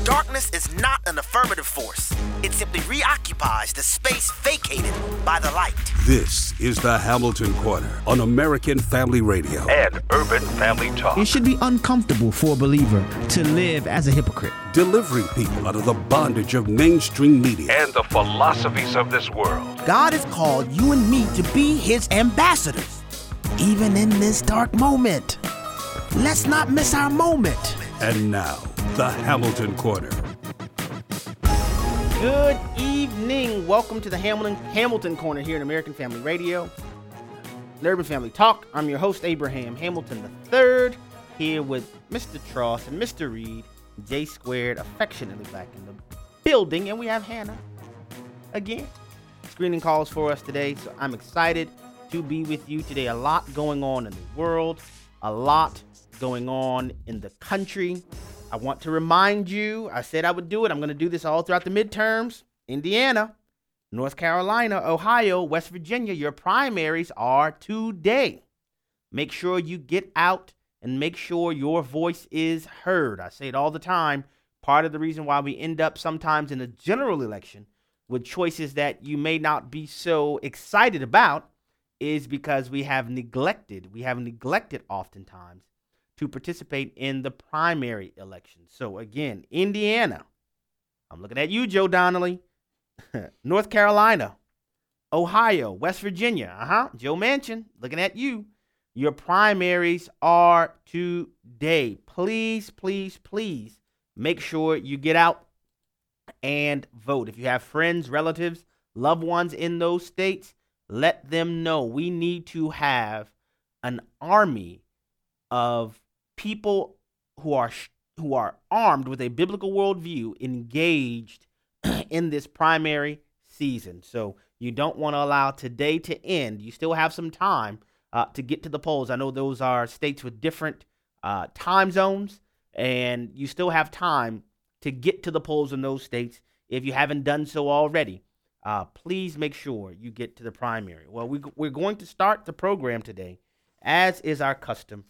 Darkness is not an affirmative force. It simply reoccupies the space vacated by the light. This is the Hamilton Corner on American Family Radio and Urban Family Talk. It should be uncomfortable for a believer to live as a hypocrite. Delivering people out of the bondage of mainstream media and the philosophies of this world. God has called you and me to be his ambassadors, even in this dark moment. Let's not miss our moment. And now, the Hamilton Corner. Good evening. Welcome to the Hamilton Corner here in American Family Radio, Urban Family Talk. I'm your host, Abraham Hamilton III, here with Mr. Tross and Mr. Reed, J Squared, affectionately back in the building, and we have Hannah again. Screening calls for us today, so I'm excited to be with you today. A lot going on in the world, a lot going on in the country. I want to remind you, I said I would do it. I'm going to do this all throughout the midterms. Indiana, North Carolina, Ohio, West Virginia, your primaries are today. Make sure you get out and make sure your voice is heard. I say it all the time. Part of the reason why we end up sometimes in a general election with choices that you may not be so excited about is because we have neglected oftentimes to participate in the primary election. So again, Indiana, I'm looking at you, Joe Donnelly, North Carolina, Ohio, West Virginia, Joe Manchin, looking at you. Your primaries are today. Please, please, please make sure you get out and vote. If you have friends, relatives, loved ones in those states, let them know. We need to have an army of people who are armed with a biblical worldview engaged in this primary season. So you don't want to allow today to end. You still have some time to get to the polls. I know those are states with different time zones, and you still have time to get to the polls in those states if you haven't done so already. Please make sure you get to the primary. Well, we're going to start the program today, as is our custom,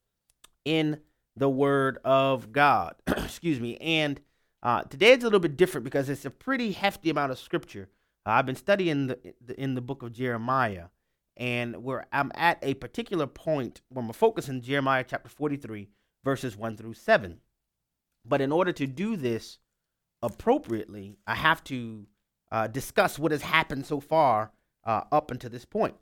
in the Word of God. Excuse me. And today it's a little bit different because it's a pretty hefty amount of scripture. I've been studying in the book of Jeremiah, and I'm at a particular point where I'm focusing Jeremiah chapter 43, verses 1 through 7. But in order to do this appropriately, I have to discuss what has happened so far up until this point.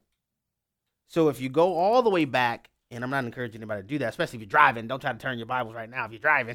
So if you go all the way back, and I'm not encouraging anybody to do that, especially if you're driving. Don't try to turn your Bibles right now if you're driving.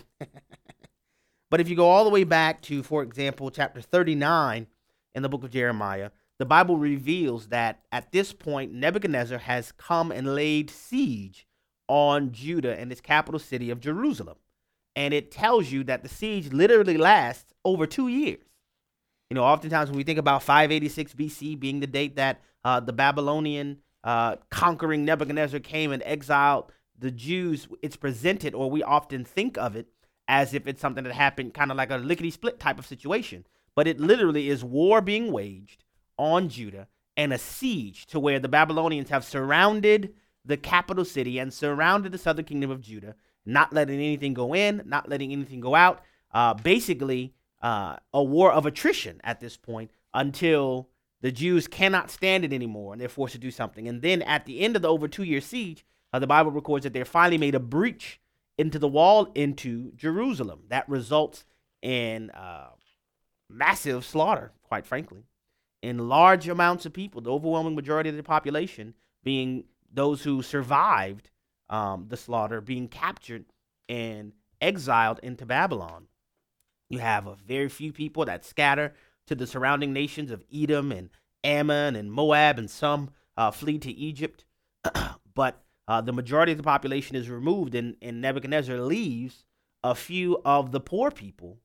But if you go all the way back to, for example, chapter 39 in the book of Jeremiah, the Bible reveals that at this point, Nebuchadnezzar has come and laid siege on Judah and its capital city of Jerusalem. And it tells you that the siege literally lasts over 2 years. You know, oftentimes when we think about 586 BC being the date that the Babylonian conquering Nebuchadnezzar came and exiled the Jews, it's presented, or we often think of it as if it's something that happened kind of like a lickety-split type of situation. But it literally is war being waged on Judah and a siege to where the Babylonians have surrounded the capital city and surrounded the southern kingdom of Judah, not letting anything go in, not letting anything go out. Basically, a war of attrition at this point until the Jews cannot stand it anymore, and they're forced to do something. And then at the end of the over 2-year siege, the Bible records that they finally made a breach into the wall into Jerusalem. That results in massive slaughter, quite frankly, in large amounts of people, the overwhelming majority of the population being those who survived the slaughter, being captured and exiled into Babylon. You have a very few people that scatter to the surrounding nations of Edom and Ammon and Moab, and some flee to Egypt. But the majority of the population is removed, and Nebuchadnezzar leaves a few of the poor people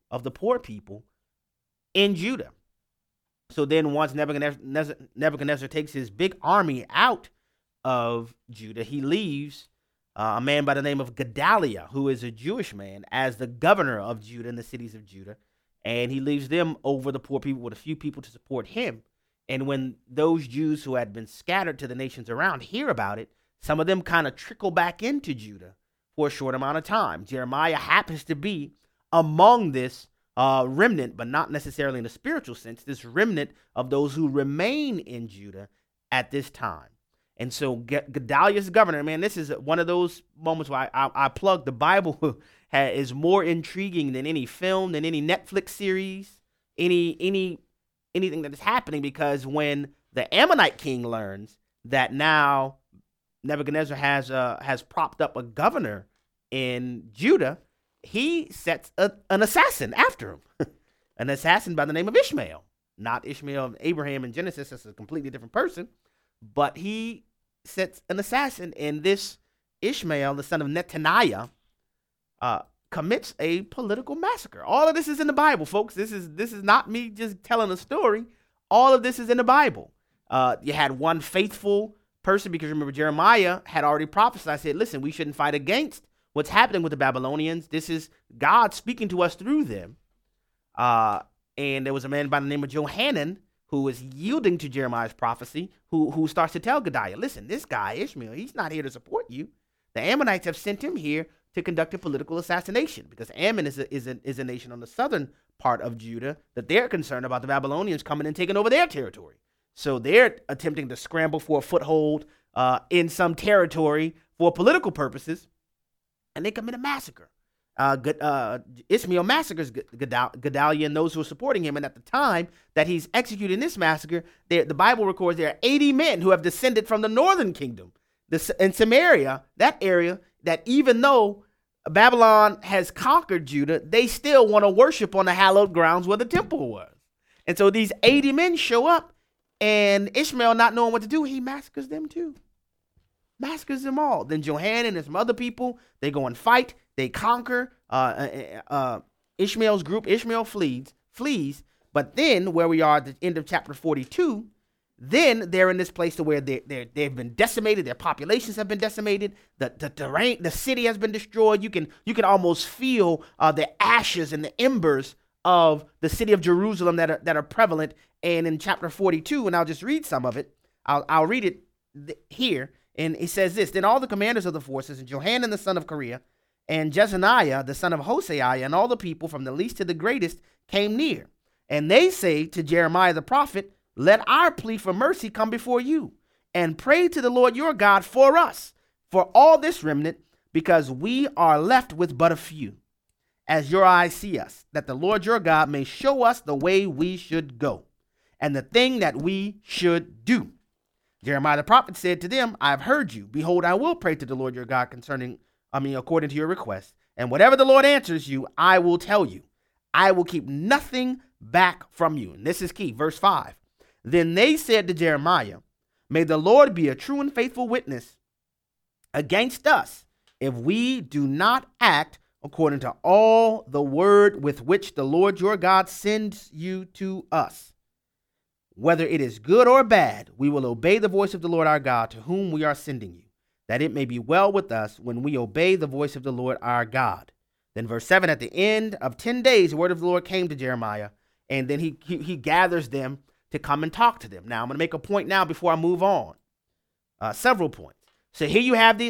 in Judah. So then once Nebuchadnezzar takes his big army out of Judah, he leaves a man by the name of Gedaliah, who is a Jewish man, as the governor of Judah and the cities of Judah. And he leaves them over the poor people with a few people to support him. And when those Jews who had been scattered to the nations around hear about it, some of them kind of trickle back into Judah for a short amount of time. Jeremiah happens to be among this remnant, but not necessarily in the spiritual sense, this remnant of those who remain in Judah at this time. And so Gedaliah's governor, man, this is one of those moments where I plug the Bible is more intriguing than any film, than any Netflix series, anything that is happening, because when the Ammonite king learns that now Nebuchadnezzar has propped up a governor in Judah, he sets an assassin after him, an assassin by the name of Ishmael. Not Ishmael of Abraham in Genesis, that's a completely different person, but he sets an assassin, and this Ishmael, the son of Netaniah, commits a political massacre. All of this is in the Bible, folks. This is not me just telling a story. All of this is in the Bible. You had one faithful person, because remember, Jeremiah had already prophesied, said, listen, we shouldn't fight against what's happening with the Babylonians. This is God speaking to us through them. And there was a man by the name of Johanan who is yielding to Jeremiah's prophecy, who starts to tell Gedaliah, listen, this guy, Ishmael, he's not here to support you. The Ammonites have sent him here to conduct a political assassination, because Ammon is a nation on the southern part of Judah that they're concerned about the Babylonians coming and taking over their territory. So they're attempting to scramble for a foothold in some territory for political purposes, and they commit a massacre. Ishmael massacres Gedaliah and those who are supporting him, and at the time that he's executing this massacre, the Bible records there are 80 men who have descended from the northern kingdom, in Samaria, that area, that even though Babylon has conquered Judah, they still want to worship on the hallowed grounds where the temple was. And so these 80 men show up, and Ishmael, not knowing what to do, he massacres them too. Massacres them all. Then Johanan and some other people, they go and fight. They conquer Ishmael's group. Ishmael flees. But then, where we are at the end of chapter 42, then they're in this place to where they've been decimated. Their populations have been decimated. The city has been destroyed. You can almost feel the ashes and the embers of the city of Jerusalem that are prevalent. And in chapter 42, and I'll just read some of it. I'll read it here. And it says this: then all the commanders of the forces, and Johanan the son of Kareah, and Jezaniah the son of Hoseiah, and all the people from the least to the greatest came near. And they say to Jeremiah the prophet, let our plea for mercy come before you, and pray to the Lord your God for us, for all this remnant, because we are left with but a few, as your eyes see us, that the Lord your God may show us the way we should go, and the thing that we should do. Jeremiah the prophet said to them, I have heard you. Behold, I will pray to the Lord your God according to your request. And whatever the Lord answers you, I will tell you. I will keep nothing back from you. And this is key. Verse 5. Then they said to Jeremiah, may the Lord be a true and faithful witness against us if we do not act according to all the word with which the Lord your God sends you to us. Whether it is good or bad, we will obey the voice of the Lord our God, to whom we are sending you, that it may be well with us when we obey the voice of the Lord our God. Then verse 7, at the end of 10 days, the word of the Lord came to Jeremiah, and then he gathers them to come and talk to them. Now, I'm going to make a point now before I move on. Several points. So here you have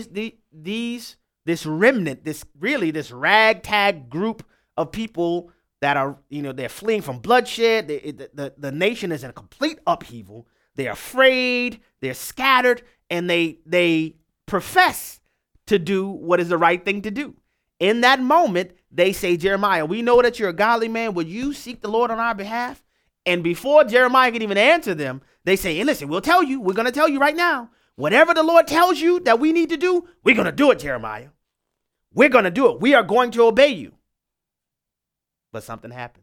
this remnant, this ragtag group of people that are, they're fleeing from bloodshed. The nation is in a complete upheaval. They're afraid, they're scattered, and they profess to do what is the right thing to do. In that moment, they say, Jeremiah, we know that you're a godly man. Will you seek the Lord on our behalf? And before Jeremiah can even answer them, they say, hey, listen, we're going to tell you right now, whatever the Lord tells you that we need to do, we're going to do it, Jeremiah. We're going to do it. We are going to obey you. But something happens.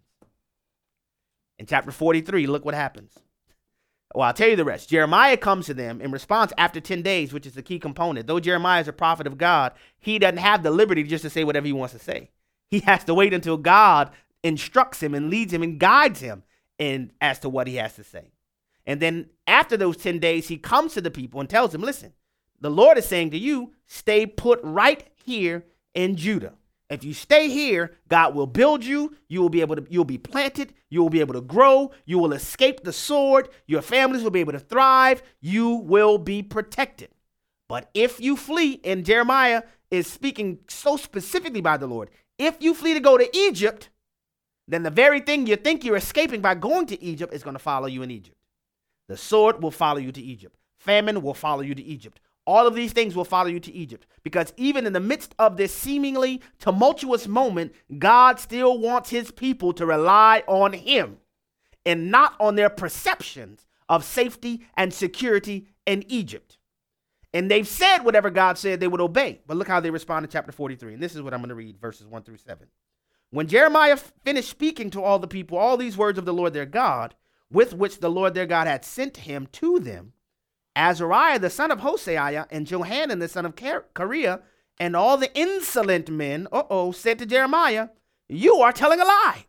In chapter 43, look what happens. Well, I'll tell you the rest. Jeremiah comes to them in response after 10 days, which is the key component. Though Jeremiah is a prophet of God, he doesn't have the liberty just to say whatever he wants to say. He has to wait until God instructs him and leads him and guides him as to what he has to say. And then after those 10 days, he comes to the people and tells them, listen, the Lord is saying to you, stay put right here in Judah. If you stay here, God will build you. You'll be planted. You will be able to grow. You will escape the sword. Your families will be able to thrive. You will be protected. But if you flee, and Jeremiah is speaking so specifically by the Lord, if you flee to go to Egypt, then the very thing you think you're escaping by going to Egypt is going to follow you in Egypt. The sword will follow you to Egypt. Famine will follow you to Egypt. All of these things will follow you to Egypt, because even in the midst of this seemingly tumultuous moment, God still wants his people to rely on him and not on their perceptions of safety and security in Egypt. And they've said whatever God said they would obey. But look how they respond in chapter 43. And this is what I'm going to read, verses 1 through 7. When Jeremiah finished speaking to all the people all these words of the Lord their God, with which the Lord their God had sent him to them, Azariah the son of Hosea and Johanan the son of Kareah and all the insolent men, said to Jeremiah, "You are telling a lie.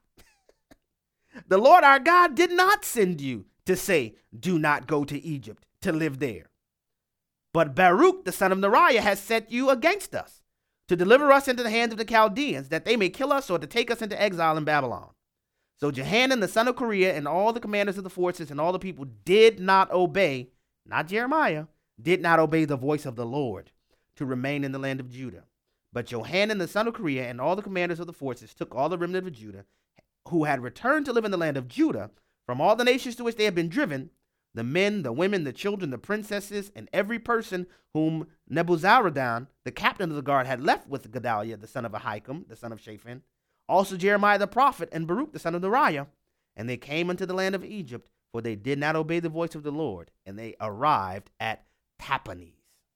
The Lord our God did not send you to say, 'Do not go to Egypt to live there.' But Baruch the son of Neriah has set you against us, to deliver us into the hands of the Chaldeans, that they may kill us or to take us into exile in Babylon." So Johanan the son of Kareah and all the commanders of the forces and all the people did not obey, not Jeremiah, did not obey the voice of the Lord to remain in the land of Judah. But Johanan the son of Kareah and all the commanders of the forces took all the remnant of Judah, who had returned to live in the land of Judah, from all the nations to which they had been driven, the men, the women, the children, the princesses, and every person whom Nebuzaradan, the captain of the guard, had left with Gedaliah, the son of Ahikam, the son of Shaphan, also Jeremiah the prophet, and Baruch the son of Neriah. And they came into the land of Egypt, for they did not obey the voice of the Lord, and they arrived at Tahpanhes.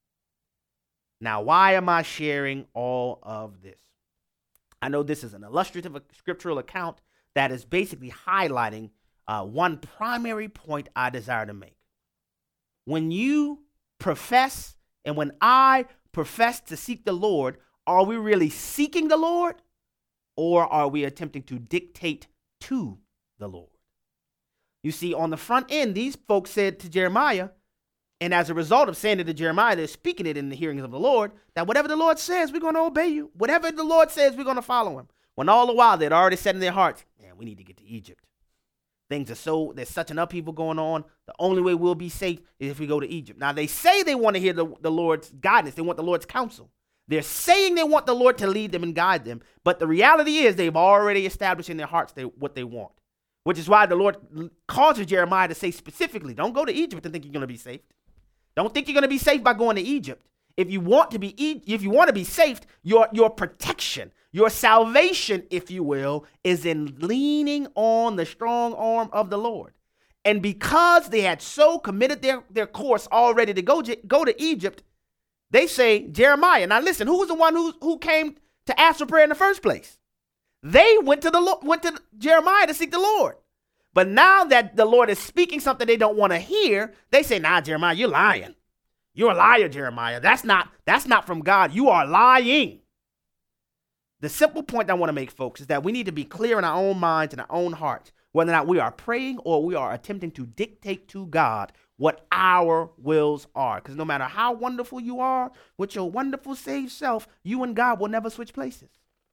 Now, why am I sharing all of this? I know this is an illustrative scriptural account that is basically highlighting one primary point I desire to make. When you profess, and when I profess to seek the Lord, are we really seeking the Lord, or are we attempting to dictate to the Lord? You see, on the front end, these folks said to Jeremiah, and as a result of saying it to Jeremiah, they're speaking it in the hearings of the Lord, that whatever the Lord says, we're going to obey you. Whatever the Lord says, we're going to follow him. When all the while, they'd already said in their hearts, man, we need to get to Egypt. There's such an upheaval going on. The only way we'll be safe is if we go to Egypt. Now, they say they want to hear the Lord's guidance. They want the Lord's counsel. They're saying they want the Lord to lead them and guide them. But the reality is they've already established in their hearts what they want, which is why the Lord causes Jeremiah to say specifically, don't go to Egypt and think you're going to be safe. Don't think you're going to be safe by going to Egypt. If you want to be safe, your protection, your salvation, if you will, is in leaning on the strong arm of the Lord. And because they had so committed their course already to go to Egypt, they say, Jeremiah, now listen, who was the one who came to ask for prayer in the first place? They went to Jeremiah to seek the Lord. But now that the Lord is speaking something they don't want to hear, they say, nah, Jeremiah, you're lying. You're a liar, Jeremiah. That's not from God. You are lying. The simple point I want to make, folks, is that we need to be clear in our own minds and our own hearts, whether or not we are praying or we are attempting to dictate to God what our wills are. Because no matter how wonderful you are with your wonderful saved self, you and God will never switch places.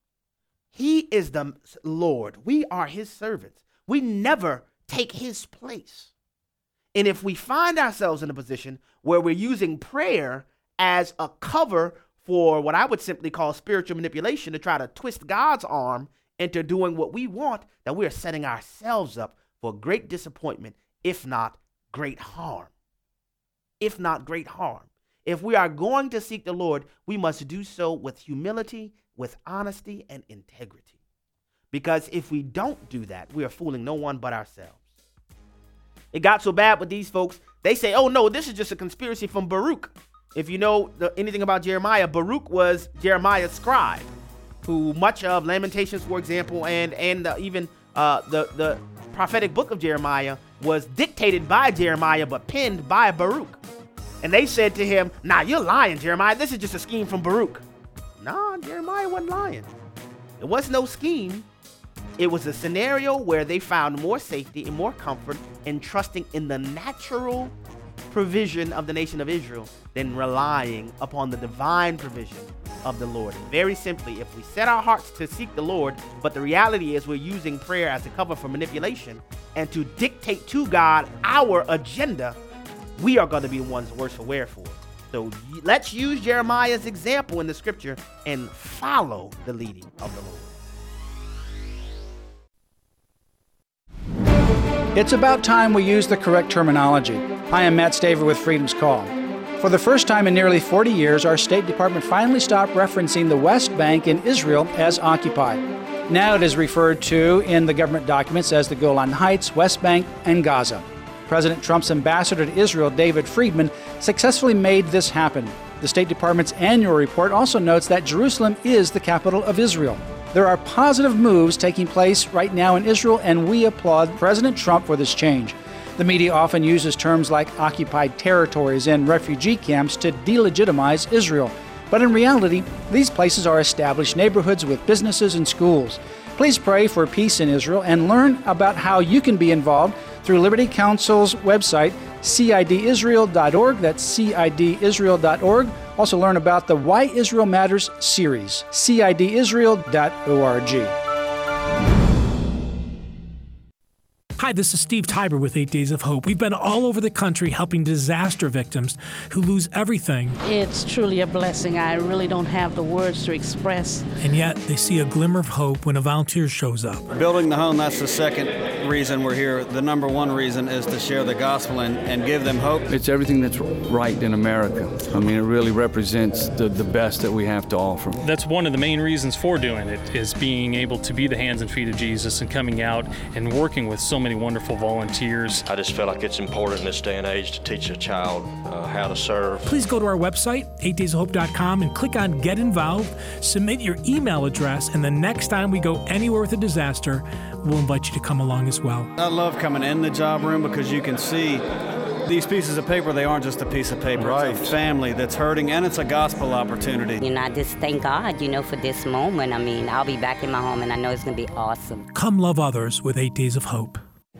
He is the Lord. We are his servants. We never take his place. And if we find ourselves in a position where we're using prayer as a cover for what I would simply call spiritual manipulation to try to twist God's arm into doing what we want, then we are setting ourselves up for great disappointment, if not great harm. If not great harm. If we are going to seek the Lord, we must do so with humility, with honesty, and integrity. Because if we don't do that, we are fooling no one but ourselves. It got so bad with these folks, they say, oh no, this is just a conspiracy from Baruch. If you know anything about Jeremiah, Baruch was Jeremiah's scribe, who much of Lamentations, for example, and even the prophetic book of Jeremiah was dictated by Jeremiah, but penned by Baruch. And they said to him, nah, you're lying, Jeremiah. This is just a scheme from Baruch. Nah, Jeremiah wasn't lying. It was no scheme. It was a scenario where they found more safety and more comfort in trusting in the natural provision of the nation of Israel than relying upon the divine provision of the Lord. And very simply, if we set our hearts to seek the Lord, but the reality is we're using prayer as a cover for manipulation and to dictate to God our agenda, we are going to be the ones worse for wear for it. So let's use Jeremiah's example in the scripture and follow the leading of the Lord. It's about time we use the correct terminology. I am Matt Staver with Freedom's Call. For the first time in nearly 40 years, our State Department finally stopped referencing the West Bank in Israel as occupied. Now it is referred to in the government documents as the Golan Heights, West Bank, and Gaza. President Trump's ambassador to Israel, David Friedman, successfully made this happen. The State Department's annual report also notes that Jerusalem is the capital of Israel. There are positive moves taking place right now in Israel, and we applaud President Trump for this change. The media often uses terms like occupied territories and refugee camps to delegitimize Israel. But in reality, these places are established neighborhoods with businesses and schools. Please pray for peace in Israel and learn about how you can be involved through Liberty Counsel's website, cidisrael.org. That's cidisrael.org. Also learn about the Why Israel Matters series, cidisrael.org. Hi, this is Steve Tiber with 8 Days of Hope. We've been all over the country helping disaster victims who lose everything. It's truly a blessing. I really don't have the words to express. And yet they see a glimmer of hope when a volunteer shows up. Building the home, that's the second reason we're here. The number one reason is to share the gospel and give them hope. It's everything that's right in America. I mean, it really represents the best that we have to offer. That's one of the main reasons for doing it, is being able to be the hands and feet of Jesus and coming out and working with so many wonderful volunteers. I just feel like it's important in this day and age to teach a child how to serve. Please go to our website, 8daysofhope.com, and click on Get Involved, submit your email address, and the next time we go anywhere with a disaster, we'll invite you to come along as well. I love coming in the job room because you can see these pieces of paper. They aren't just a piece of paper. Right. It's a family that's hurting, and it's a gospel opportunity. I just thank God, for this moment. I'll be back in my home, and I know it's going to be awesome. Come love others with 8 Days of Hope.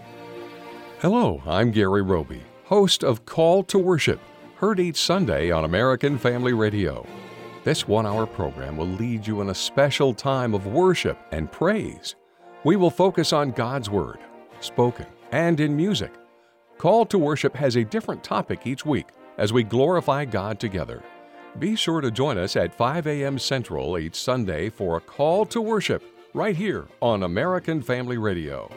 Hello, I'm Gary Roby, host of Call to Worship, heard each Sunday on American Family Radio. This one-hour program will lead you in a special time of worship and praise. We will focus on God's Word, spoken and in music. Call to Worship has a different topic each week as we glorify God together. Be sure to join us at 5 a.m. Central each Sunday for a Call to Worship right here on American Family Radio.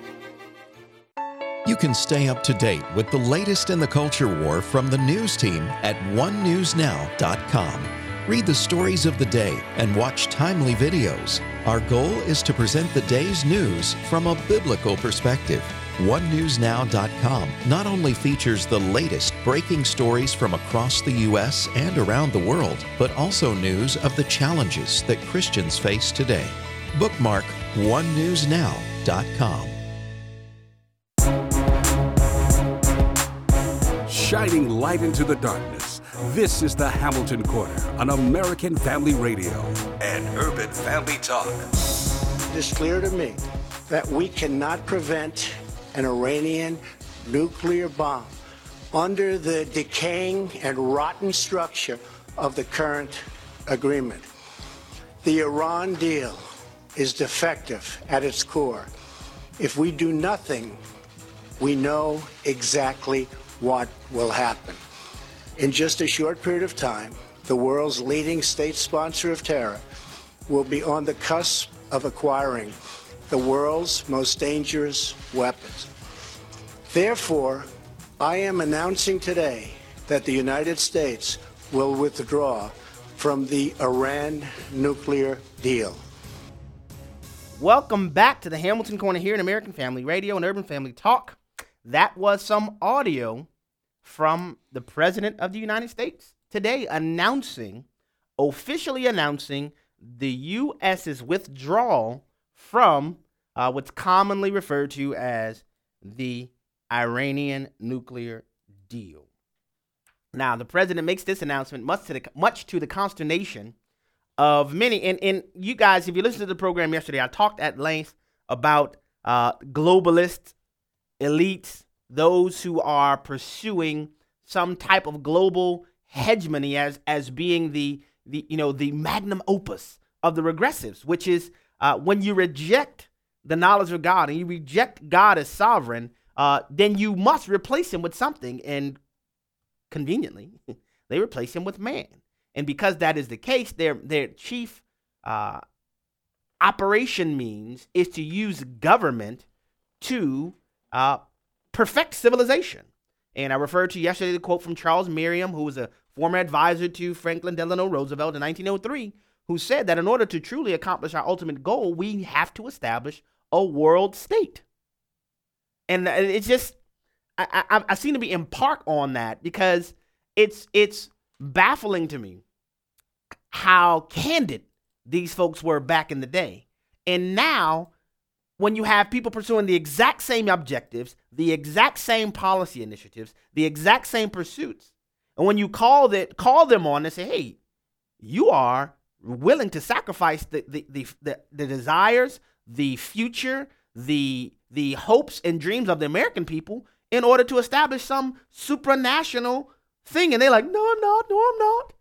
You can stay up to date with the latest in the culture war from the news team at onenewsnow.com. Read the stories of the day and watch timely videos. Our goal is to present the day's news from a biblical perspective. OneNewsNow.com not only features the latest breaking stories from across the U.S. and around the world, but also news of the challenges that Christians face today. Bookmark OneNewsNow.com. Shining light into the darkness. This is the Hamilton Corner on American Family Radio and Urban Family Talk. It is clear to me that we cannot prevent an Iranian nuclear bomb under the decaying and rotten structure of the current agreement. The Iran deal is defective at its core. If we do nothing, we know exactly what will happen. In just a short period of time, the world's leading state sponsor of terror will be on the cusp of acquiring the world's most dangerous weapons. Therefore, I am announcing today that the United States will withdraw from the Iran nuclear deal. Welcome back to the Hamilton Corner here in American Family Radio and Urban Family Talk. That was some audio from the President of the United States today officially announcing the U.S.'s withdrawal from what's commonly referred to as the Iranian nuclear deal. Now, the president makes this announcement much to the consternation of many. And you guys, if you listened to the program yesterday, I talked at length about globalist elites, those who are pursuing some type of global hegemony as being the magnum opus of the regressives, which is when you reject the knowledge of God and you reject God as sovereign, then you must replace him with something. And conveniently, they replace him with man. And because that is the case, their chief operation means is to use government to perfect civilization. And I referred to yesterday the quote from Charles Merriam, who was a former advisor to Franklin Delano Roosevelt in 1903, who said that in order to truly accomplish our ultimate goal, we have to establish a world state. And it's just, I seem to be in part on that because it's baffling to me how candid these folks were back in the day. And now, when you have people pursuing the exact same objectives, the exact same policy initiatives, the exact same pursuits, and when you call them on and say, hey, you are willing to sacrifice the desires, the future, the hopes and dreams of the American people in order to establish some supranational thing. And they're like, no, I'm not.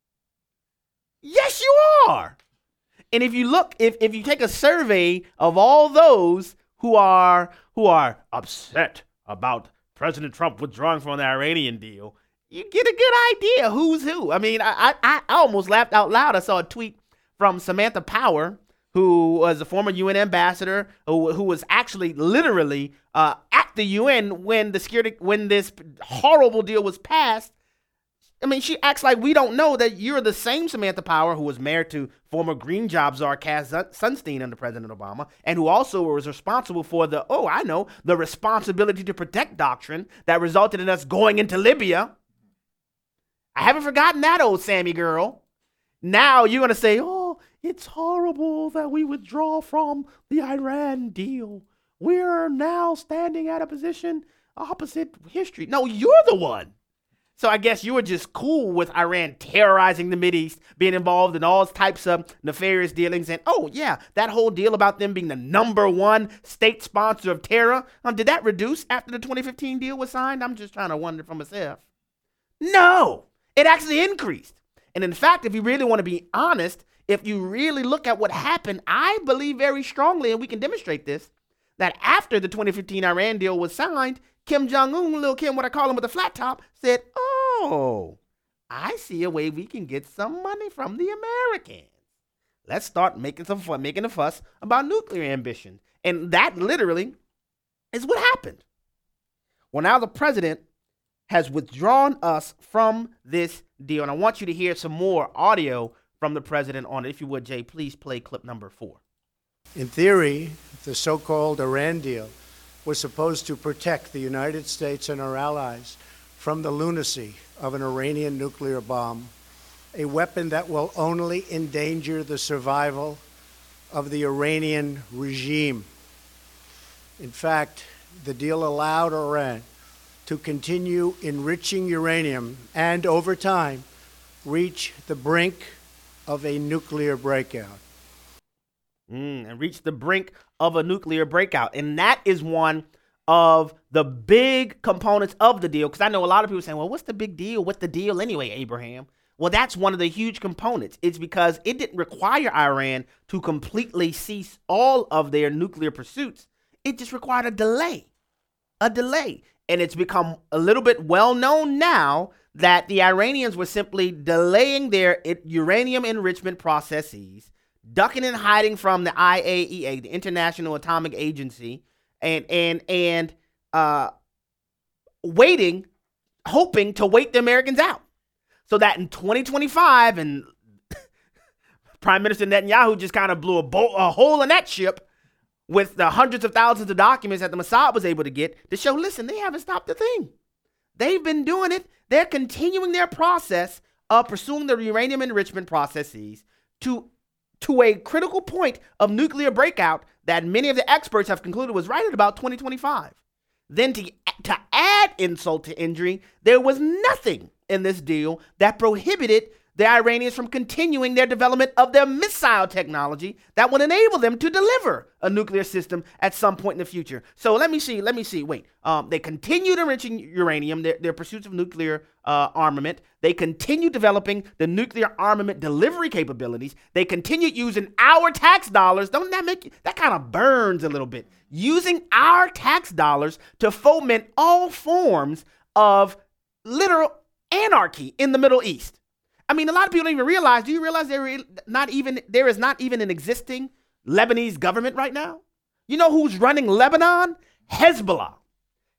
Yes, you are. And if you look, if you take a survey of all those who are upset about President Trump withdrawing from the Iranian deal, you get a good idea who's who. I mean, I almost laughed out loud. I saw a tweet from Samantha Power, who was a former UN ambassador, who was actually literally at the UN when this horrible deal was passed. I mean, she acts like we don't know that you're the same Samantha Power who was married to former Green Job czar Cass Sunstein under President Obama, and who also was responsible for the responsibility to protect doctrine that resulted in us going into Libya. I haven't forgotten that, old Sammy girl. Now you're going to say, oh, it's horrible that we withdraw from the Iran deal. We're now standing at a position opposite history. No, you're the one. So I guess you were just cool with Iran terrorizing the Mideast, being involved in all types of nefarious dealings. And, oh, yeah, that whole deal about them being the #1 state sponsor of terror, did that reduce after the 2015 deal was signed? I'm just trying to wonder for myself. No, it actually increased. And in fact, if you really want to be honest, if you really look at what happened, I believe very strongly, and we can demonstrate this, that after the 2015 Iran deal was signed, Kim Jong-un, Lil Kim, what I call him with the flat top, said, oh, I see a way we can get some money from the Americans. Let's start making a fuss about nuclear ambition. And that literally is what happened. Well, now the president has withdrawn us from this deal. And I want you to hear some more audio from the president on it. If you would, Jay, please play clip number 4. In theory, the so-called Iran deal was supposed to protect the United States and our allies from the lunacy of an Iranian nuclear bomb, a weapon that will only endanger the survival of the Iranian regime. In fact, the deal allowed Iran to continue enriching uranium and, over time, reach the brink of a nuclear breakout. And reach the brink of a nuclear breakout. And that is one of the big components of the deal. Because I know a lot of people saying, well, what's the big deal with the deal anyway, Abraham? Well, that's one of the huge components. It's because it didn't require Iran to completely cease all of their nuclear pursuits. It just required a delay. And it's become a little bit well known now that the Iranians were simply delaying their uranium enrichment processes, ducking and hiding from the IAEA, the International Atomic Agency, and waiting, hoping to wait the Americans out. So that in 2025, and Prime Minister Netanyahu just kind of blew a hole in that ship with the hundreds of thousands of documents that the Mossad was able to get to show, listen, they haven't stopped a thing. They've been doing it. They're continuing their process of pursuing the uranium enrichment processes to a critical point of nuclear breakout that many of the experts have concluded was right at about 2025. Then to add insult to injury, there was nothing in this deal that prohibited the Iranians from continuing their development of their missile technology that would enable them to deliver a nuclear system at some point in the future. So let me see. Wait, they continued enriching uranium, their pursuits of nuclear armament. They continued developing the nuclear armament delivery capabilities. They continued using our tax dollars. Don't that make that kind of burns a little bit? Using our tax dollars to foment all forms of literal anarchy in the Middle East. I mean, a lot of people don't even realize. Do you realize there is not even an existing Lebanese government right now? You know who's running Lebanon? Hezbollah.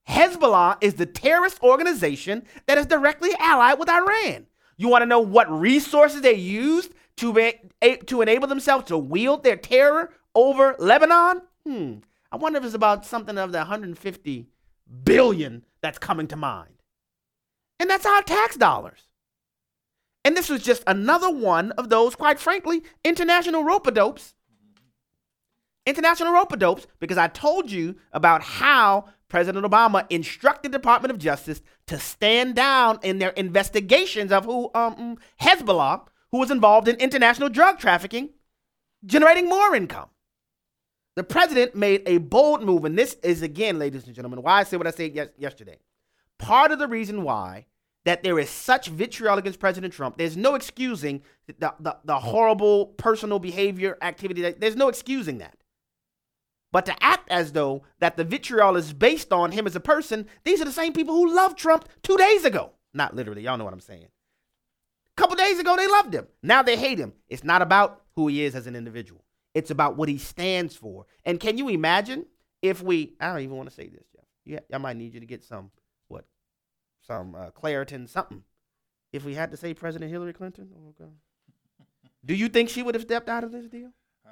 Hezbollah is the terrorist organization that is directly allied with Iran. You want to know what resources they used to enable themselves to wield their terror over Lebanon? I wonder if it's about something of the 150 billion that's coming to mind. And that's our tax dollars. And this was just another one of those, quite frankly, international rope-a-dopes. International rope-a-dopes, because I told you about how President Obama instructed the Department of Justice to stand down in their investigations of Hezbollah, who was involved in international drug trafficking, generating more income. The president made a bold move, and this is, again, ladies and gentlemen, why I said what I said yesterday. Part of the reason why that there is such vitriol against President Trump, there's no excusing the horrible personal behavior activity. There's no excusing that. But to act as though that the vitriol is based on him as a person, these are the same people who loved Trump 2 days ago. Not literally, y'all know what I'm saying. A couple days ago, they loved him. Now they hate him. It's not about who he is as an individual. It's about what he stands for. And can you imagine if I don't even want to say this, Jeff. I might need you to get some Claritin something. If we had to say President Hillary Clinton, oh God. Do you think she would have stepped out of this deal?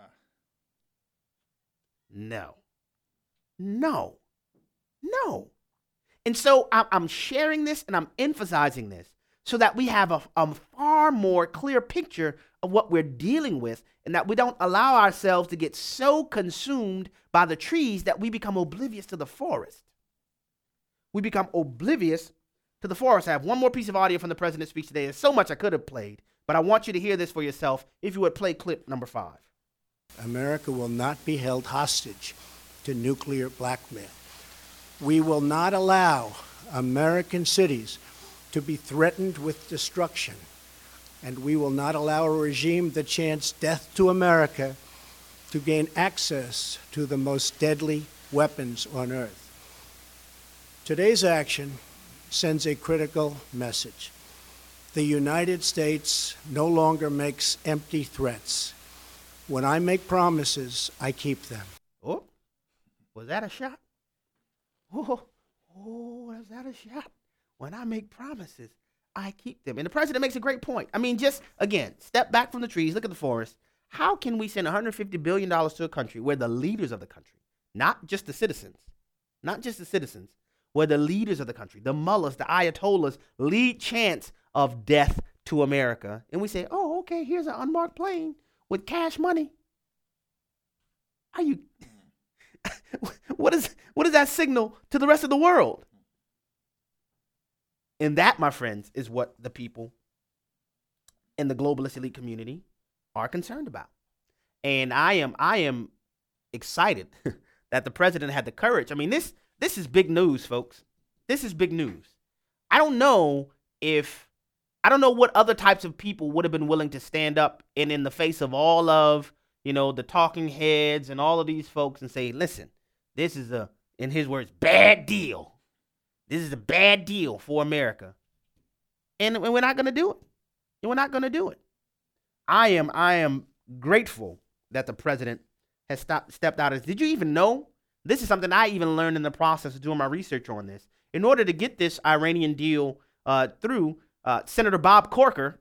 No. And so I'm sharing this and I'm emphasizing this so that we have a far more clear picture of what we're dealing with and that we don't allow ourselves to get so consumed by the trees that we become oblivious to the forest. We become oblivious to the forest. I have one more piece of audio from the president's speech today. There's so much I could have played, but I want you to hear this for yourself. If you would play clip number 5. America will not be held hostage to nuclear blackmail. We will not allow American cities to be threatened with destruction. And we will not allow a regime that chants death to America to gain access to the most deadly weapons on earth. Today's action sends a critical message. The United States no longer makes empty threats. When I make promises, I keep them. Oh, was that a shot? Oh, was that a shot? When I make promises, I keep them. And the president makes a great point. I mean, just, again, step back from the trees, look at the forest. How can we send $150 billion to a country where the leaders of the country, not just the citizens, where the leaders of the country, the mullahs, the ayatollahs, lead chants of death to America. And we say, oh, okay, here's an unmarked plane with cash money. Are you, what does that signal to the rest of the world? And that, my friends, is what the people in the globalist elite community are concerned about. And I am excited that the president had the courage. I mean, this is big news, folks. This is big news. I don't know what other types of people would have been willing to stand up and in the face of all of, the talking heads and all of these folks and say, listen, this is in his words, bad deal. This is a bad deal for America. And we're not going to do it. And we're not going to do it. I am grateful that the president has stepped out. Did you even know? This is something I even learned in the process of doing my research on this. In order to get this Iranian deal through, Senator Bob Corker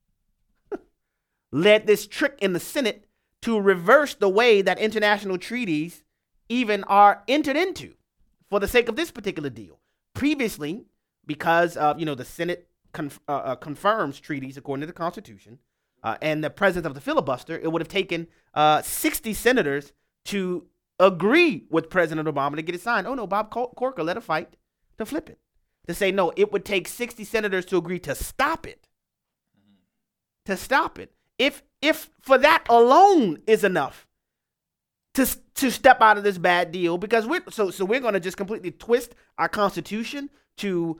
led this trick in the Senate to reverse the way that international treaties even are entered into for the sake of this particular deal. Previously, because the Senate confirms treaties according to the Constitution, and the presence of the filibuster, it would have taken 60 senators to agree with President Obama to get it signed. Oh no, Bob Corker led a fight to flip it. To say no, it would take 60 senators to agree to stop it. To stop it. If for that alone is enough to step out of this bad deal, because we're going to just completely twist our Constitution to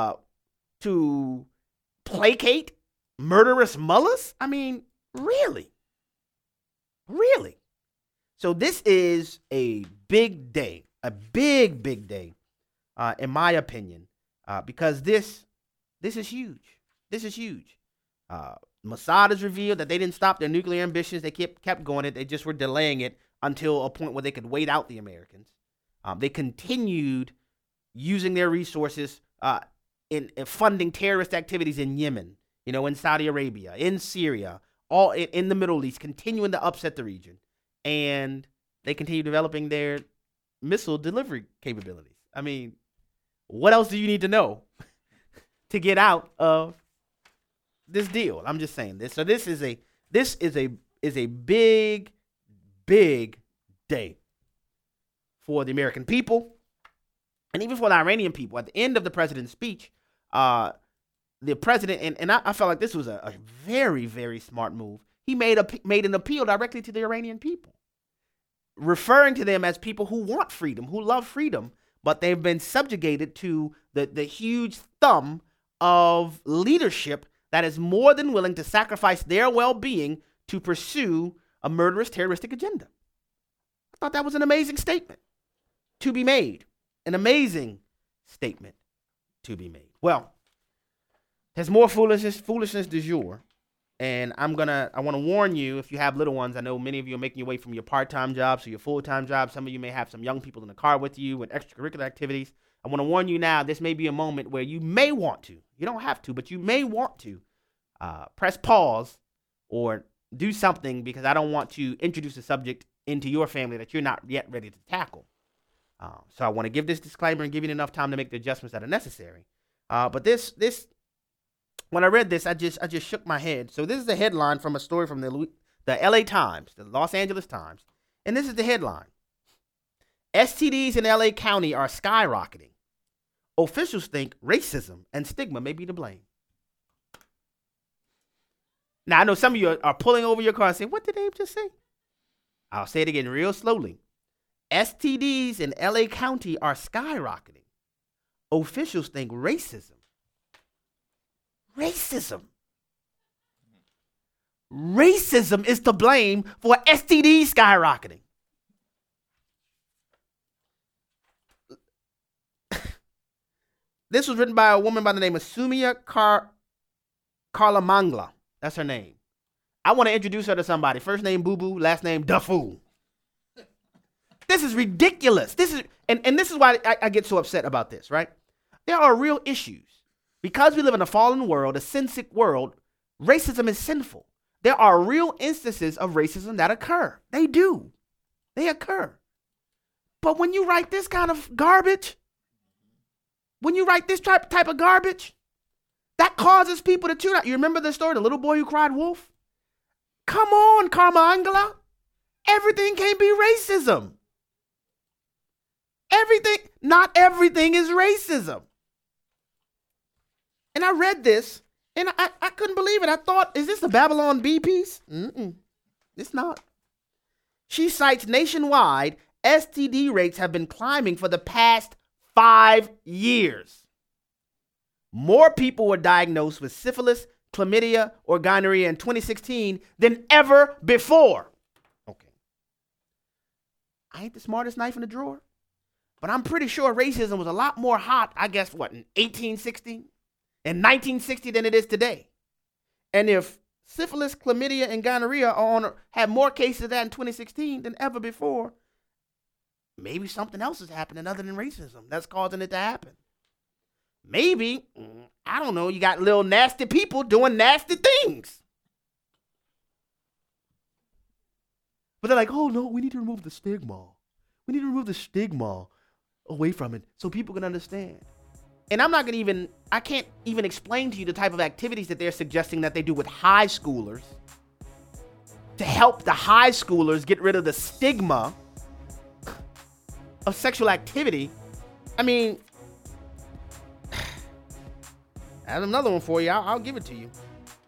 placate murderous mullahs? I mean, really? Really? So this is a big day, a big day, in my opinion, because this is huge. This is huge. Mossad has revealed that they didn't stop their nuclear ambitions. They kept going it. They just were delaying it until a point where they could wait out the Americans. They continued using their resources in funding terrorist activities in Yemen, in Saudi Arabia, in Syria, all in the Middle East, continuing to upset the region. And they continue developing their missile delivery capabilities. I mean, what else do you need to know to get out of this deal? I'm just saying this. So this is a big, big day for the American people, and even for the Iranian people. At the end of the president's speech, the president, and I felt like this was a very, very smart move. He made an appeal directly to the Iranian people, referring to them as people who want freedom, who love freedom, but they've been subjugated to the huge thumb of leadership that is more than willing to sacrifice their well-being to pursue a murderous, terroristic agenda. I thought that was an amazing statement to be made. An amazing statement to be made. Well, there's more foolishness du jour. And I want to warn you, if you have little ones, I know many of you are making your way from your part-time jobs to your full-time jobs. Some of you may have some young people in the car with you with extracurricular activities. I want to warn you now, this may be a moment where you may want to, you don't have to, but you may want to press pause or do something, because I don't want to introduce a subject into your family that you're not yet ready to tackle. So I want to give this disclaimer and give you enough time to make the adjustments that are necessary. But this, when I read this, I just shook my head. So this is the headline from a story from the LA Times, the Los Angeles Times. And this is the headline. STDs in LA County are skyrocketing. Officials think racism and stigma may be to blame. Now, I know some of you are pulling over your car and saying, what did Abe just say? I'll say it again real slowly. STDs in LA County are skyrocketing. Officials think racism is to blame for STDs skyrocketing. This was written by a woman by the name of Sumia Karlamangla. That's her name. I want to introduce her to somebody. First name Boo Boo, last name Dufool. This is ridiculous. This is why I get so upset about this, right? There are real issues. Because we live in a fallen world, a sin-sick world, racism is sinful. There are real instances of racism that occur. They do. They occur. But when you write this kind of garbage, when you write this type of garbage, that causes people to tune out. You remember the story, the little boy who cried wolf? Come on, Karlamangla. Everything can't be racism. Not everything is racism. And I read this, and I couldn't believe it. I thought, is this a Babylon Bee piece? It's not. She cites nationwide, STD rates have been climbing for the past 5 years. More people were diagnosed with syphilis, chlamydia, or gonorrhea in 2016 than ever before. Okay. I ain't the smartest knife in the drawer, but I'm pretty sure racism was a lot more hot, I guess, in 1860? In 1960 than it is today. And if syphilis, chlamydia, and gonorrhea have more cases of that in 2016 than ever before, maybe something else is happening other than racism that's causing it to happen. Maybe, I don't know, you got little nasty people doing nasty things. But they're like, oh no, we need to remove the stigma. We need to remove the stigma away from it so people can understand. And I can't even explain to you the type of activities that they're suggesting that they do with high schoolers to help the high schoolers get rid of the stigma of sexual activity. I mean, I have another one for you. I'll give it to you.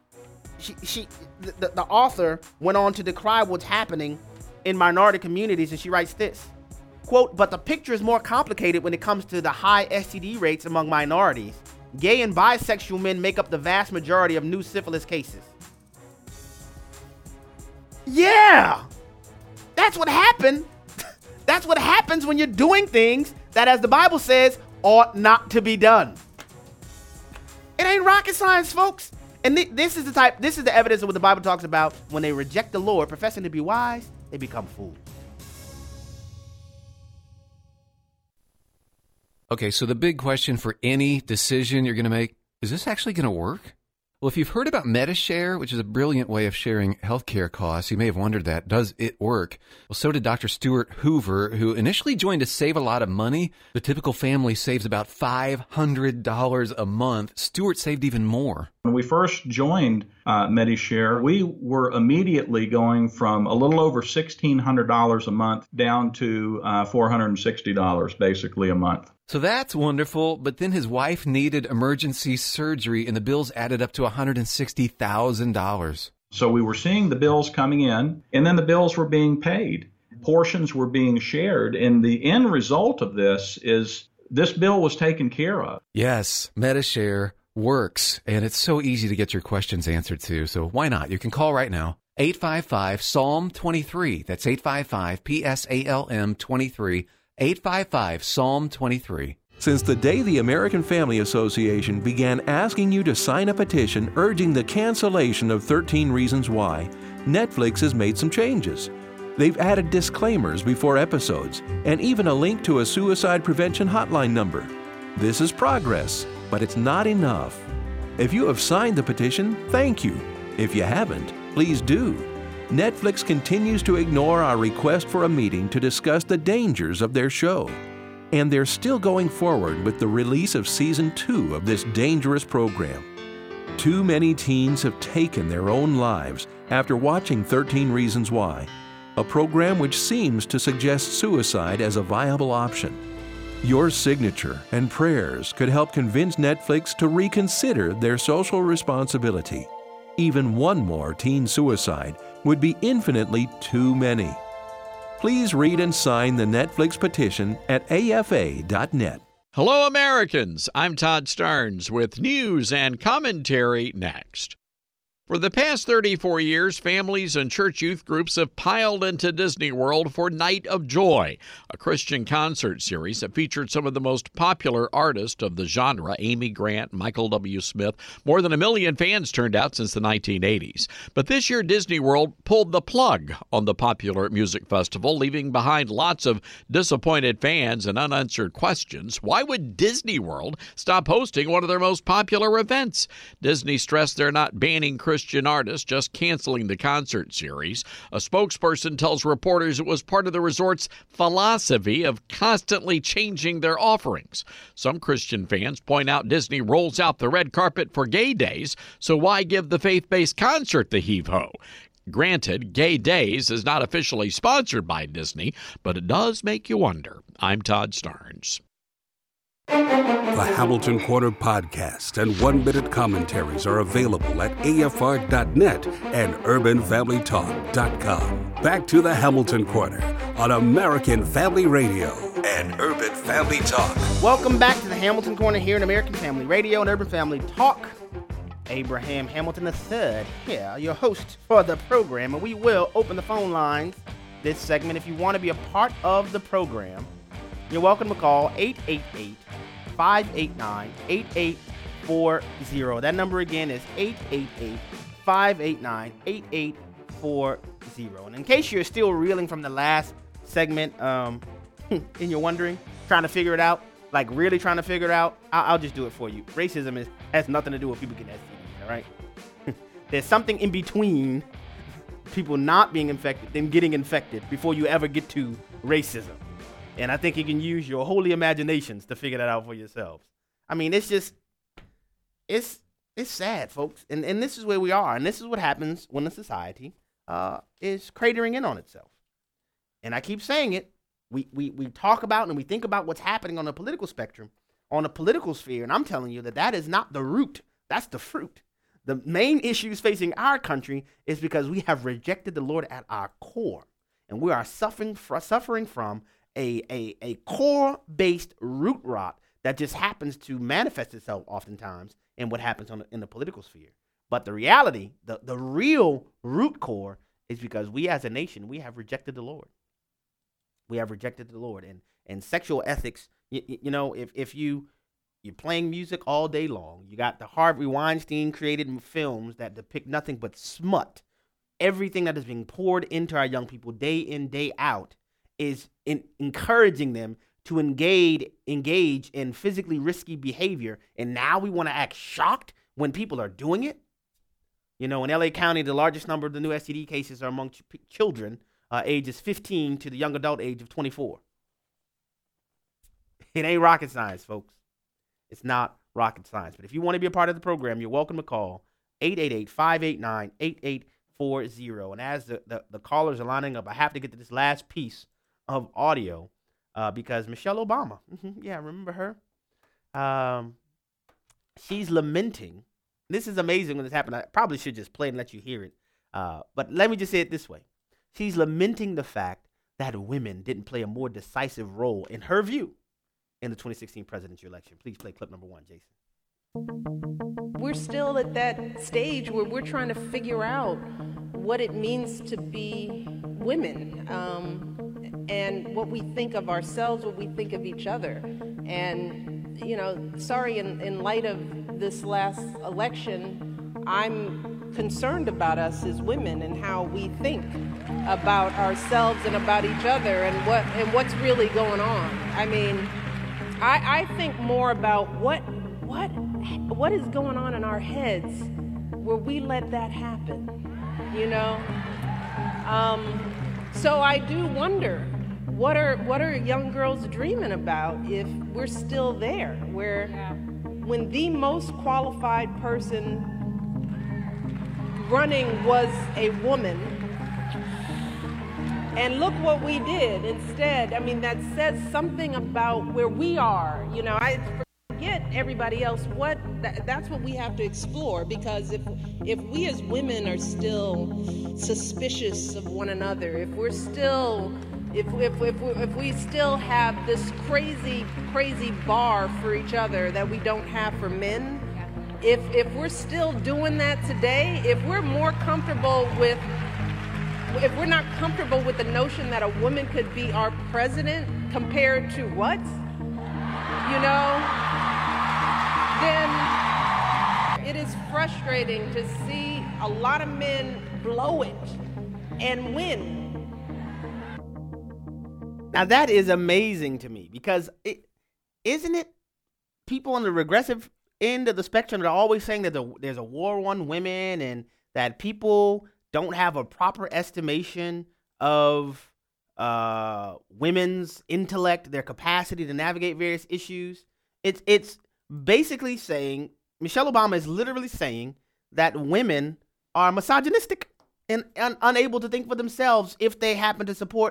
The author went on to decry what's happening in minority communities, and she writes this. Quote, but the picture is more complicated when it comes to the high STD rates among minorities. Gay and bisexual men make up the vast majority of new syphilis cases. Yeah, that's what happened. That's what happens when you're doing things that, as the Bible says, ought not to be done. It ain't rocket science, folks. And this is the evidence of what the Bible talks about. When they reject the Lord, professing to be wise, they become fools. Okay, so the big question for any decision you're going to make, is this actually going to work? Well, if you've heard about Medi-Share, which is a brilliant way of sharing healthcare costs, you may have wondered that. Does it work? Well, so did Dr. Stuart Hoover, who initially joined to save a lot of money. The typical family saves about $500 a month. Stuart saved even more. When we first joined Medi-Share, we were immediately going from a little over $1,600 a month down to $460 basically a month. So that's wonderful, but then his wife needed emergency surgery and the bills added up to $160,000. So we were seeing the bills coming in, and then the bills were being paid. Portions were being shared, and the end result of this is this bill was taken care of. Yes, Medi-Share works, and it's so easy to get your questions answered too, so why not? You can call right now, 855-PSALM-23. That's 855-PSALM-23. 855-PSALM-23. Since the day the American Family Association began asking you to sign a petition urging the cancellation of 13 Reasons Why, Netflix has made some changes. They've added disclaimers before episodes and even a link to a suicide prevention hotline number. This is progress, but it's not enough. If you have signed the petition, thank you. If you haven't, please do. Netflix continues to ignore our request for a meeting to discuss the dangers of their show. And they're still going forward with the release of Season 2 of this dangerous program. Too many teens have taken their own lives after watching 13 Reasons Why, a program which seems to suggest suicide as a viable option. Your signature and prayers could help convince Netflix to reconsider their social responsibility. Even one more teen suicide would be infinitely too many. Please read and sign the Netflix petition at afa.net. Hello, Americans. I'm Todd Starnes with news and commentary next. For the past 34 years, families and church youth groups have piled into Disney World for Night of Joy, a Christian concert series that featured some of the most popular artists of the genre, Amy Grant, Michael W. Smith. More than 1 million fans turned out since the 1980s. But this year, Disney World pulled the plug on the popular music festival, leaving behind lots of disappointed fans and unanswered questions. Why would Disney World stop hosting one of their most popular events? Disney stressed they're not banning Christian artists, just canceling the concert series. A spokesperson tells reporters it was part of the resort's philosophy of constantly changing their offerings. Some Christian fans point out Disney rolls out the red carpet for Gay Days, so why give the faith-based concert the heave-ho? Granted, Gay Days is not officially sponsored by Disney, but it does make you wonder. I'm Todd Starnes. The Hamilton Corner podcast and one-minute commentaries are available at afr.net and urbanfamilytalk.com. Back to the Hamilton Corner on American Family Radio and Urban Family Talk. Welcome back to the Hamilton Corner here in American Family Radio and Urban Family Talk. Abraham Hamilton III here, your host for the program, and we will open the phone lines this segment. If you want to be a part of the program, you're welcome to call 888-589-8840. That number again is 888-589-8840. And in case you're still reeling from the last segment and you're wondering, trying to figure it out, like really trying to figure it out, I'll just do it for you. Racism has nothing to do with people getting STDs, all right? There's something in between people not being infected and getting infected before you ever get to racism. And I think you can use your holy imaginations to figure that out for yourselves. I mean, it's just, it's sad, folks. And this is where we are. And this is what happens when a society is cratering in on itself. And I keep saying it. We talk about and we think about what's happening on the political spectrum, on the political sphere. And I'm telling you that is not the root. That's the fruit. The main issues facing our country is because we have rejected the Lord at our core. And we are suffering from a core-based root rot that just happens to manifest itself oftentimes in what happens in the political sphere. But the reality, the real root core is because we as a nation, we have rejected the Lord. We have rejected the Lord. And sexual ethics, you know, if you're playing music all day long, you got the Harvey Weinstein created films that depict nothing but smut. Everything that is being poured into our young people day in, day out is encouraging them to engage in physically risky behavior, and now we want to act shocked when people are doing it? You know, in LA County, the largest number of the new STD cases are among children ages 15 to the young adult age of 24. It ain't rocket science, folks. It's not rocket science. But if you want to be a part of the program, you're welcome to call 888-589-8840. And as the callers are lining up, I have to get to this last piece of audio because Michelle Obama, yeah, remember her? She's lamenting. This is amazing when this happened. I probably should just play and let you hear it. But let me just say it this way. She's lamenting the fact that women didn't play a more decisive role, in her view, in the 2016 presidential election. Please play clip number 1, Jason. We're still at that stage where we're trying to figure out what it means to be women, and what we think of ourselves, what we think of each other. And, you know, sorry, in light of this last election, I'm concerned about us as women and how we think about ourselves and about each other and what's really going on. I mean, I think more about what is going on in our heads where we let that happen, you know? So I do wonder, what are young girls dreaming about if we're still there, where when the most qualified person running was a woman, and look what we did instead. I mean, that says something about where we are. You know, I forget everybody else. That's what we have to explore, because if we as women are still suspicious of one another, if we're still, if we still have this crazy bar for each other that we don't have for men, if we're still doing that today, if we're not comfortable with the notion that a woman could be our president compared to what? You know? Then it is frustrating to see a lot of men blow it and win. Now that is amazing to me, because isn't it people on the regressive end of the spectrum that are always saying that there's a war on women and that people don't have a proper estimation of women's intellect, their capacity to navigate various issues. It's basically saying, Michelle Obama is literally saying that women are misogynistic and unable to think for themselves if they happen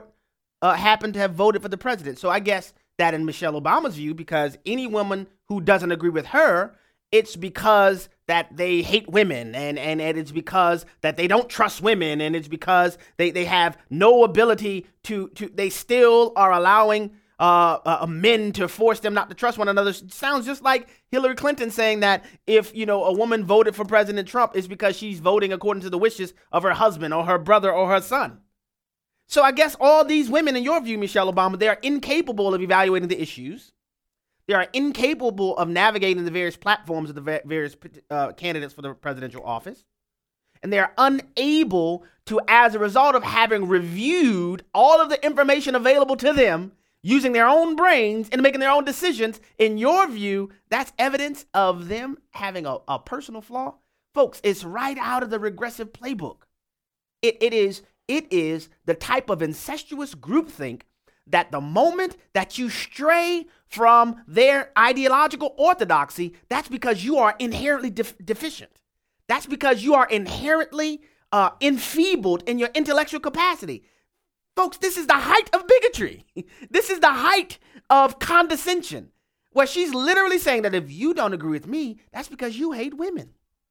to have voted for the president. So I guess that in Michelle Obama's view, because any woman who doesn't agree with her, it's because that they hate women, and it's because that they don't trust women, and it's because they have no ability to they still are allowing men to force them not to trust one another. It sounds just like Hillary Clinton saying that if, you know, a woman voted for President Trump, it's because she's voting according to the wishes of her husband or her brother or her son. So I guess all these women, in your view, Michelle Obama, they are incapable of evaluating the issues. They are incapable of navigating the various platforms of the various candidates for the presidential office. And they are unable to, as a result of having reviewed all of the information available to them, using their own brains and making their own decisions. In your view, that's evidence of them having a personal flaw? Folks, it's right out of the regressive playbook. It is the type of incestuous groupthink that the moment that you stray from their ideological orthodoxy, that's because you are inherently deficient. That's because you are inherently enfeebled in your intellectual capacity. Folks, this is the height of bigotry. This is the height of condescension, where she's literally saying that if you don't agree with me, that's because you hate women.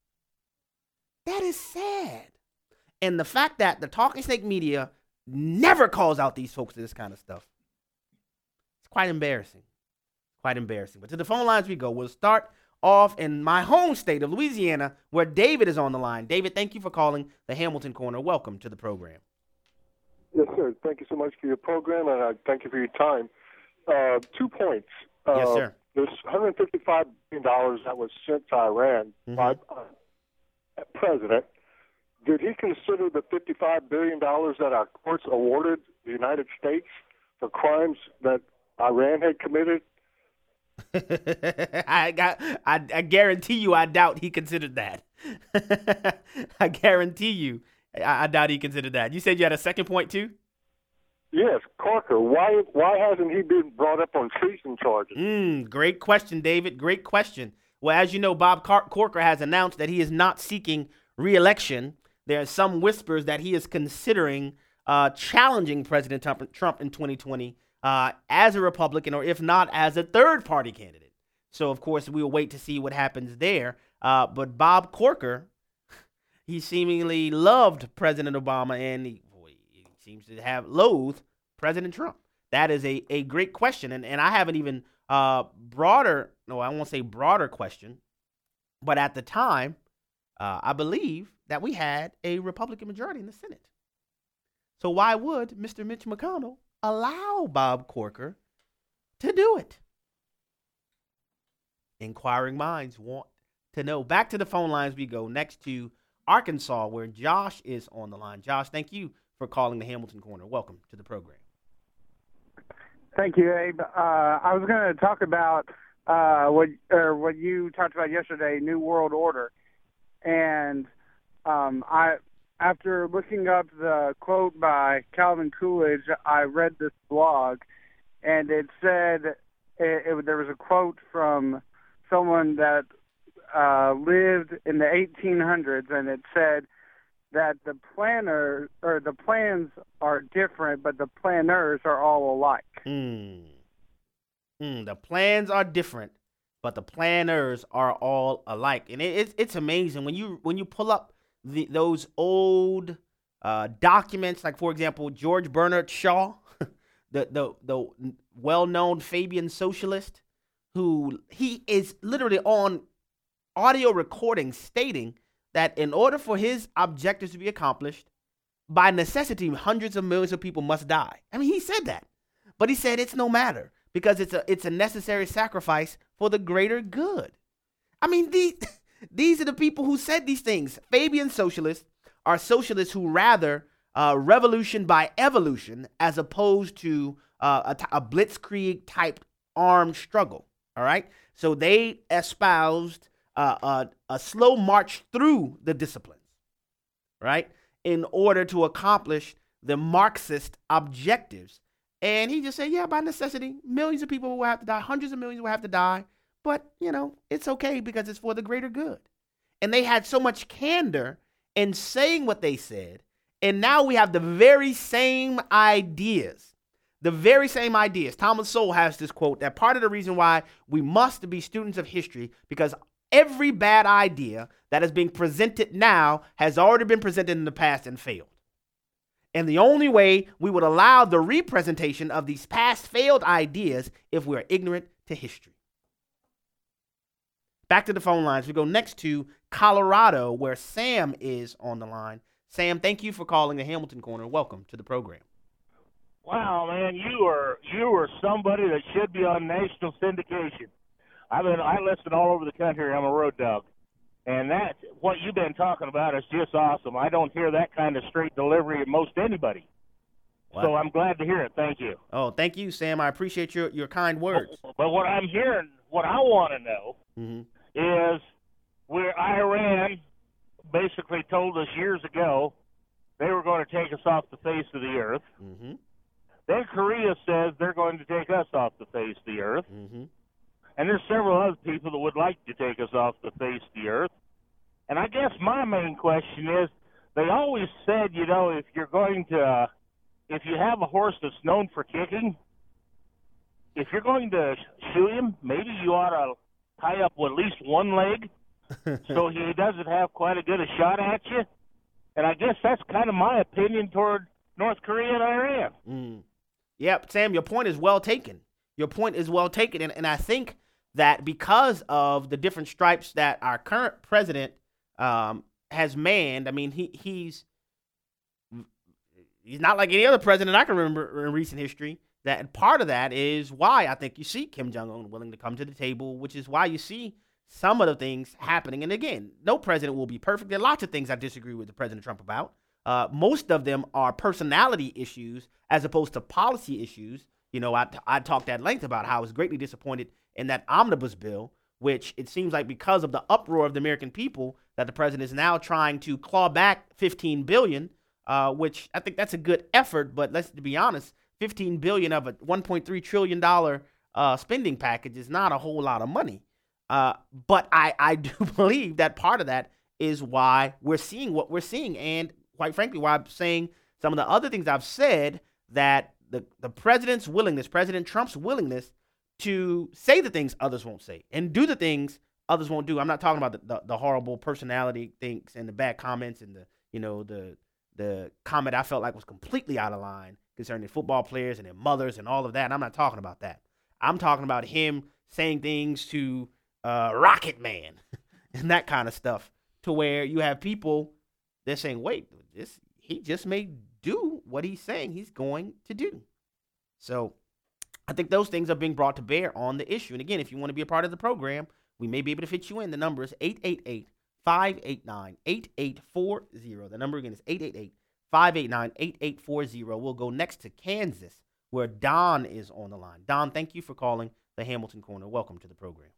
That is sad. And the fact that the talking snake media never calls out these folks to this kind of stuff, it's quite embarrassing. Quite embarrassing. But to the phone lines we go. We'll start off in my home state of Louisiana, where David is on the line. David, thank you for calling the Hamilton Corner. Welcome to the program. Yes, sir. Thank you so much for your program, and I thank you for your time. 2 points. Yes, sir. There's $155 billion that was sent to Iran by the president. Did he consider the $55 billion that our courts awarded the United States for crimes that Iran had committed? I guarantee you, I doubt he considered that. I guarantee you, I doubt he considered that. You said you had a second point too? Yes, Corker. Why hasn't he been brought up on treason charges? Great question, David. Great question. Well, as you know, Bob Corker has announced that he is not seeking re-election. There are some whispers that he is considering challenging President Trump in 2020 as a Republican, or if not, as a third-party candidate. So, of course, we'll wait to see what happens there. But Bob Corker, he seemingly loved President Obama, and he seems to have loathed President Trump. That is a great question. And I have an even broader question. But at the time, I believe that we had a Republican majority in the Senate. So why would Mr. Mitch McConnell allow Bob Corker to do it? Inquiring minds want to know. Back to the phone lines we go. Next to Arkansas, where Josh is on the line. Josh, thank you for calling the Hamilton Corner. Welcome to the program. Thank you, Abe. I was going to talk about what you talked about yesterday, New World Order. And after looking up the quote by Calvin Coolidge, I read this blog, and it said there was a quote from someone that lived in the 1800s, and it said that the plans are different, but the planners are all alike. The plans are different, but the planners are all alike. And it's amazing when you pull up those old documents, like, for example, George Bernard Shaw, the well-known Fabian socialist, who he is literally on audio recording stating that in order for his objectives to be accomplished, by necessity, hundreds of millions of people must die. I mean, he said that. But he said it's no matter because it's a necessary sacrifice for the greater good. I mean, these are the people who said these things. Fabian socialists are socialists who rather revolution by evolution as opposed to a blitzkrieg type armed struggle. All right. So they espoused a slow march through the disciplines, right, in order to accomplish the Marxist objectives. And he just said, yeah, by necessity, millions of people will have to die, hundreds of millions will have to die, but, it's okay because it's for the greater good. And they had so much candor in saying what they said, and now we have the very same ideas. The very same ideas. Thomas Sowell has this quote that part of the reason why we must be students of history, because every bad idea that is being presented now has already been presented in the past and failed. And the only way we would allow the representation of these past failed ideas if we're ignorant to history. Back to the phone lines. We go next to Colorado, where Sam is on the line. Sam, thank you for calling the Hamilton Corner. Welcome to the program. Wow, man, you are somebody that should be on national syndication. I listen all over the country. I'm a road dog. And that, what you've been talking about is just awesome. I don't hear that kind of straight delivery of most anybody. Wow. So I'm glad to hear it. Thank you. Oh, thank you, Sam. I appreciate your kind words. But what I'm hearing, what I want to know is where Iran basically told us years ago they were going to take us off the face of the earth. Then Korea says they're going to take us off the face of the earth. And there's several other people that would like to take us off the face of the earth. And I guess my main question is, they always said, if you have a horse that's known for kicking, if you're going to shoe him, maybe you ought to tie up with at least one leg so he doesn't have quite a good a shot at you. And I guess that's kind of my opinion toward North Korea and Iran. Yep, Sam, your point is well taken. Your point is well taken. And I think that because of the different stripes that our current president has manned, I mean, he's not like any other president I can remember in recent history. That part of that is why I think you see Kim Jong-un willing to come to the table, which is why you see some of the things happening. And again, no president will be perfect. There are lots of things I disagree with the President Trump about. Most of them are personality issues as opposed to policy issues. I talked at length about how I was greatly disappointed in that omnibus bill, which it seems like because of the uproar of the American people that the president is now trying to claw back $15 billion, which I think that's a good effort. But let's be honest, $15 billion of a $1.3 trillion spending package is not a whole lot of money. But I do believe that part of that is why we're seeing what we're seeing. And quite frankly, why I'm saying some of the other things I've said, that the president's willingness, President Trump's willingness to say the things others won't say and do the things others won't do. I'm not talking about the horrible personality things and the bad comments and the comment I felt like was completely out of line concerning football players and their mothers and all of that. I'm not talking about that. I'm talking about him saying things to Rocket Man and that kind of stuff, to where you have people, they're saying, wait, he just may do what he's saying he's going to do. So I think those things are being brought to bear on the issue. And again, if you want to be a part of the program, we may be able to fit you in. The number is 888-589-8840. The number again is 888-589-8840. We'll go next to Kansas, where Don is on the line. Don, thank you for calling the Hamilton Corner. Welcome to the program.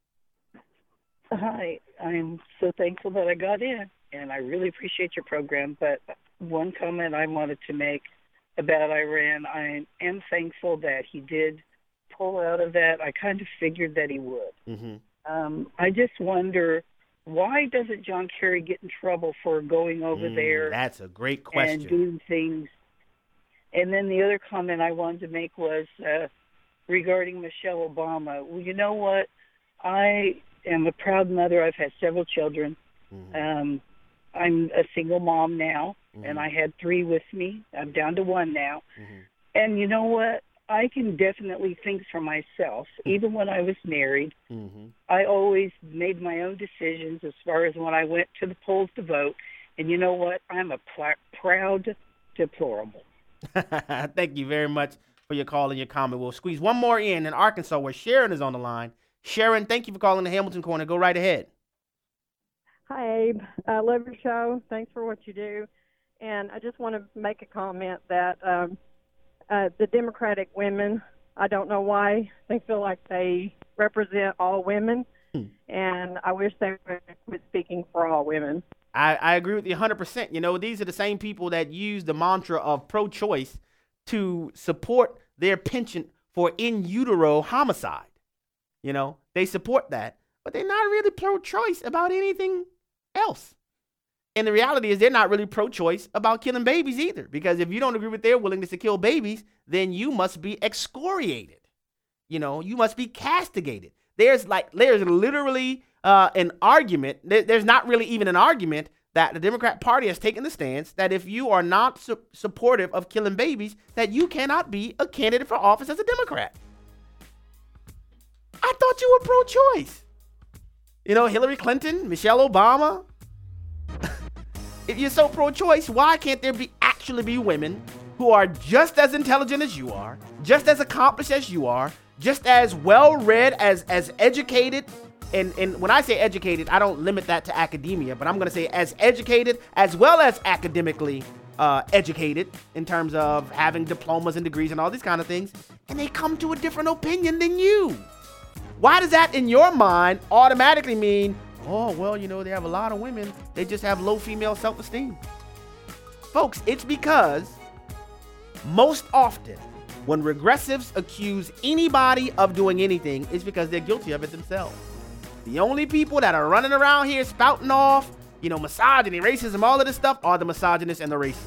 Hi, I'm so thankful that I got in, and I really appreciate your program. But one comment I wanted to make about Iran, I am thankful that he did pull out of that. I kind of figured that he would. Mm-hmm. I just wonder, why doesn't John Kerry get in trouble for going over there? That's a great question. And doing things. And then the other comment I wanted to make was regarding Michelle Obama. Well, you know what? I am a proud mother. I've had several children. Mm-hmm. I'm a single mom now, mm-hmm. and I had 3 with me. I'm down to 1 now. Mm-hmm. And you know what? I can definitely think for myself. Even when I was married, mm-hmm. I always made my own decisions as far as when I went to the polls to vote. And you know what? I'm a proud deplorable. Thank you very much for your call and your comment. We'll squeeze one more in Arkansas, where Sharon is on the line. Sharon, thank you for calling the Hamilton Corner. Go right ahead. Hi, Abe. I love your show. Thanks for what you do. And I just want to make a comment that the Democratic women, I don't know why, they feel like they represent all women. And I wish they would quit speaking for all women. I agree with you 100%. You know, these are the same people that use the mantra of pro-choice to support their penchant for in utero homicide. You know, they support that, but they're not really pro-choice about anything else. And the reality is they're not really pro-choice about killing babies either, because if you don't agree with their willingness to kill babies, then you must be excoriated. You know, you must be castigated. There's literally an argument. There's not really even an argument that the Democrat Party has taken the stance that if you are not supportive of killing babies, that you cannot be a candidate for office as a Democrat. I thought you were pro-choice. You know, Hillary Clinton, Michelle Obama. If you're so pro-choice, why can't there actually be women who are just as intelligent as you are, just as accomplished as you are, just as well-read, as educated? And when I say educated, I don't limit that to academia, but I'm going to say as educated as well as academically educated in terms of having diplomas and degrees and all these kind of things, and they come to a different opinion than you. Why does that, in your mind, automatically mean, oh, well, you know, they have a lot of women, they just have low female self-esteem? Folks, it's because most often when regressives accuse anybody of doing anything, it's because they're guilty of it themselves. The only people that are running around here spouting off, you know, misogyny, racism, all of this stuff are the misogynists and the racists.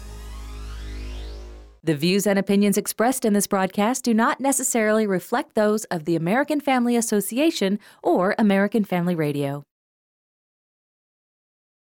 The views and opinions expressed in this broadcast do not necessarily reflect those of the American Family Association or American Family Radio.